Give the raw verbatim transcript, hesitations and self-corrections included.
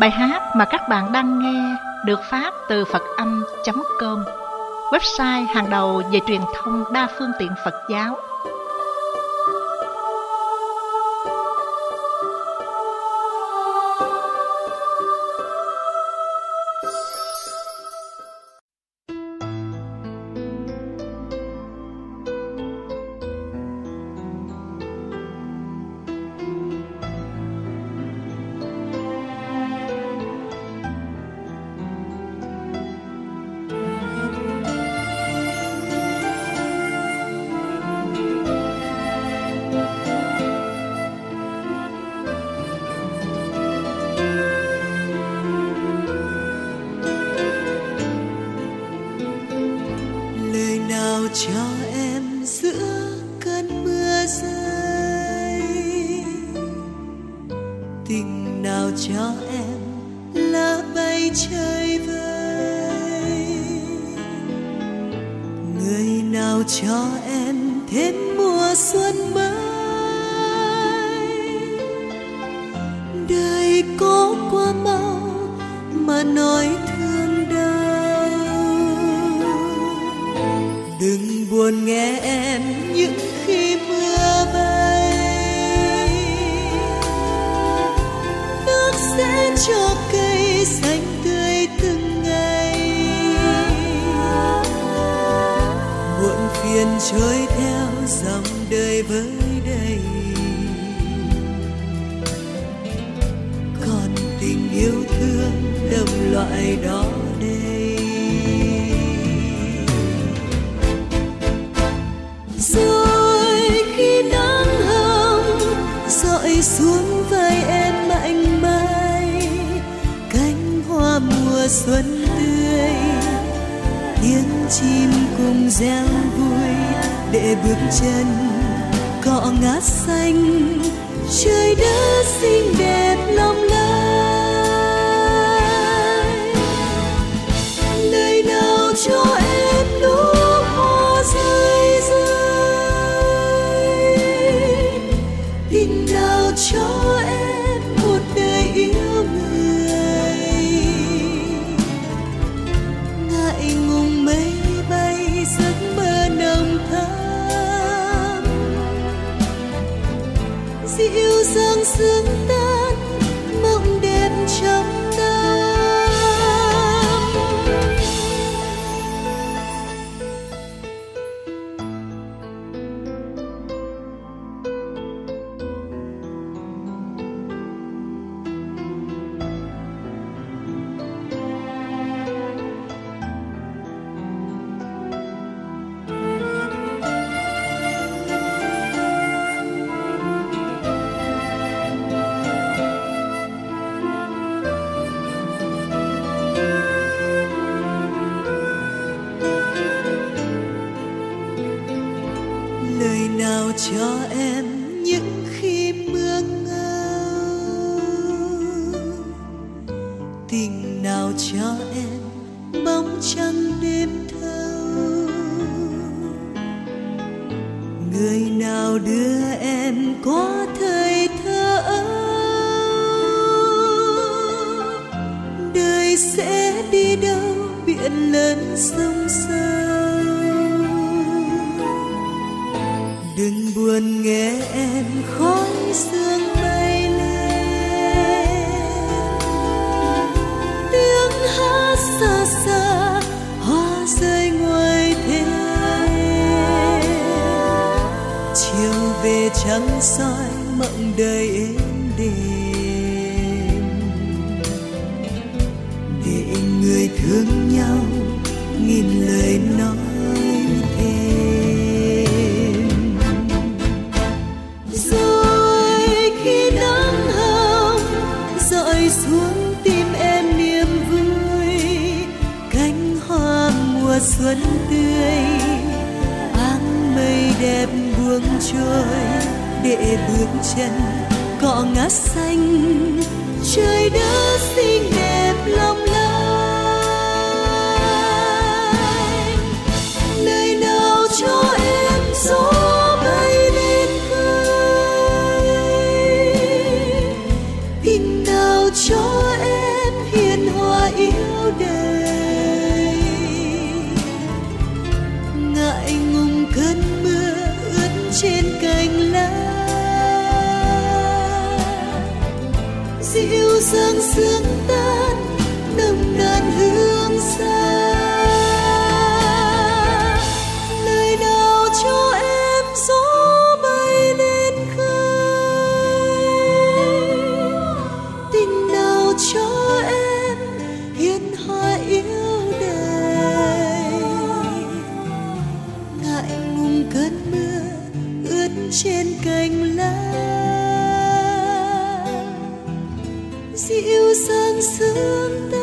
Bài hát mà các bạn đang nghe được phát từ phật âm chấm com, website hàng đầu về truyền thông đa phương tiện Phật giáo. Cho em giữa cơn mưa rơi, tình nào cho em lá bay chơi vơi, người nào cho em thêm mùa xuân mới. Đời có qua mau mà nói thương đau, đừng buồn nghe em những khi mưa bay. Nước sẽ cho cây xanh tươi từng ngày, muộn phiền trôi theo dòng đời với đầy. Còn tình yêu thương đồng loại đó đây. Rồi khi nắng hồng dọi xuống vai em mạnh mẽ, cánh hoa mùa xuân tươi, tiếng chim cùng reo vui để bước chân cọ ngát xanh, trời đất xinh đẹp long lanh. Lời nào cho em lúc hoa rơi rơi, tình nào cho em một đời yêu người. Ngại ngùng mây bay giấc mơ nồng thắm, dịu dàng sương tan mộng đẹp trong tâm. Lời nào cho em những khi mưa ngâu, tình nào cho em bóng trăng đêm thâu, người nào đưa em qua thời thơ ấu. Đời sẽ đi đâu biển lớn sông sâu, đừng buồn nghe em khói sương bay lên, tiếng hát xa xa hoa rơi ngoài thềm. Chiều về trăng soi mộng đời êm đềm, để người thương nhau nghìn lời nói thêm. Rồi khi nắng hồng dọi xuống tim em niềm vui, cánh hoa mùa xuân tươi, áng mây đẹp buông trôi để bước chân cọ ngát xanh, trời đất xinh đẹp long lanh. Lời nào cho em gió bay lên khơi, tình nào cho em dàng sương tan nồng nàn hương xa. Lời nào cho em gió bay lên khơi, tình nào cho em hiền hòa yêu đời. Ngại ngùng cơn mưa ướt trên cành lá, dịu dàng sương tan